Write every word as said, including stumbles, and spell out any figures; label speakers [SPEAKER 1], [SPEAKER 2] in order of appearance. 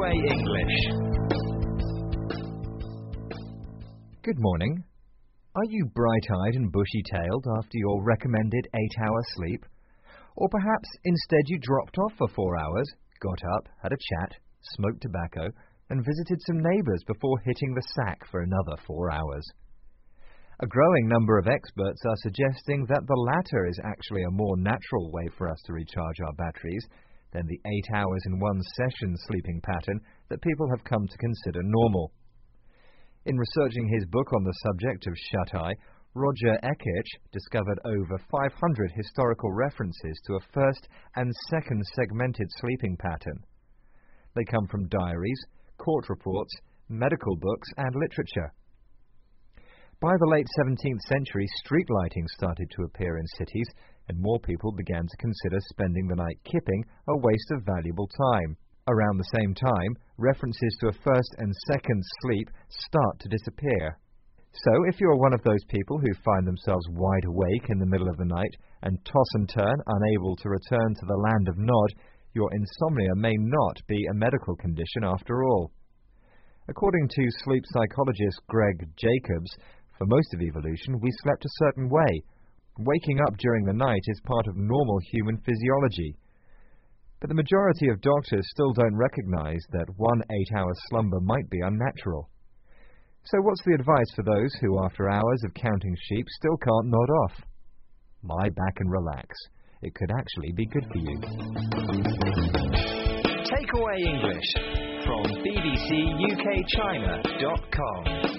[SPEAKER 1] Takeaway English.
[SPEAKER 2] Good morning. Are you bright-eyed and bushy-tailed after your recommended eight-hour sleep? Or perhaps instead you dropped off for four hours, got up, had a chat, smoked tobacco, and visited some neighbours before hitting the sack for another four hours. A growing number of experts are suggesting that the latter is actually a more natural way for us to recharge our batteries than the eight hours in one session sleeping pattern that people have come to consider normal. In researching his book on the subject of shut-eye, Roger Ekirch discovered over five hundred historical references to a first and second segmented sleeping pattern. They come from diaries, court reports, medical books, and literature. By the late seventeenth century, street lighting started to appear in cities, and more people began to consider spending the night kipping a waste of valuable time. Around the same time, references to a first and second sleep start to disappear. So, if you are one of those people who find themselves wide awake in the middle of the night and toss and turn, unable to return to the land of Nod, your insomnia may not be a medical condition after all. According to sleep psychologist Greg Jacobs, for most of evolution, we slept a certain way. Waking up during the night is part of normal human physiology. But the majority of doctors still don't recognize that one eight-hour slumber might be unnatural. So what's the advice for those who, after hours of counting sheep, still can't nod off? Lie back and relax. It could actually be good for you.
[SPEAKER 1] Takeaway English from b b c u k china dot com.